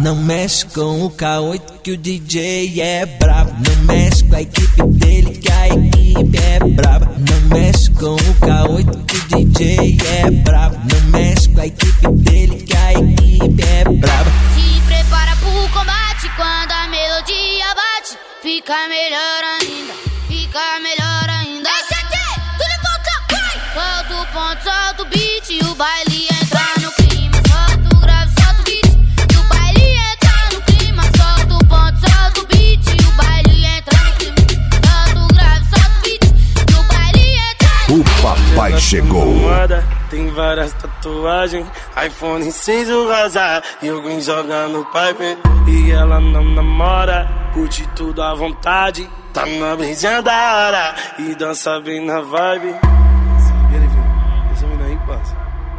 Não mexe com o K8 que o DJ é brabo. Não mexe com a equipe dele que a equipe é braba. Não mexe com o K8 que o DJ é brabo. Não mexe com a equipe dele que a equipe é braba. Se prepara pro combate, quando a melodia bate, fica melhor ainda, fica melhor ainda. Deixa aqui, tudo em volta, vai! Solta o ponto, solta o beat e o baile entra no clima. Solta o grave, solta o beat e o baile entra no clima. Solta o ponto, solta o beat e o baile entra no clima. Solta o grave, solta o beat e o baile entra no clima. O papai chegou. Tem várias tatuagens, iPhone cinza rosa, e alguém joga no pipe. E ela não namora, curte tudo à vontade, tá na brisinha da hora e dança bem na vibe. E ele viu, essa mina aí passa.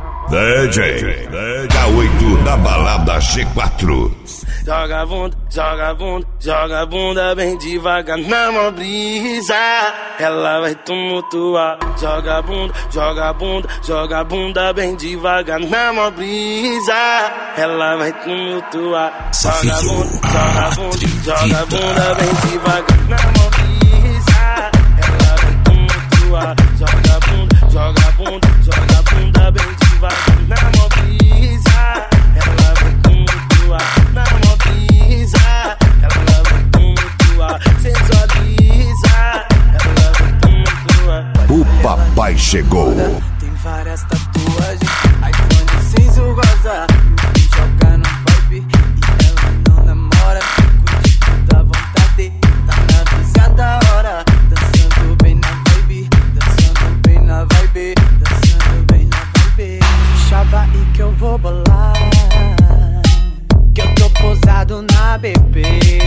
DJ K8 da balada G4. Joga bunda, joga bunda, joga bunda bem devagar na mó brisa. Ela vai tumultuar. Joga bunda, joga bunda, joga bunda bem devagar na mó brisa. Ela vai tumultuar. Joga bunda, joga bunda, joga bunda bem devagar na mó brisa. Ela vai tumultuar. Joga bunda, joga bunda, joga bunda bem devagar na mó brisa. Ela vai tumultuar na mó brisa. Ela vai tumultuar, sensualiza. Ela vai tumultuar. O papai chegou. Tem várias tatuagens, iPhone cinza rosa, e joga no pipe. E ela não namora, curte tudo à vontade, tá na brisa da hora, dançando bem na vibe, dançando bem na vibe, dançando bem na vibe. Chava aí que eu vou bolar, que eu tô posado na BP.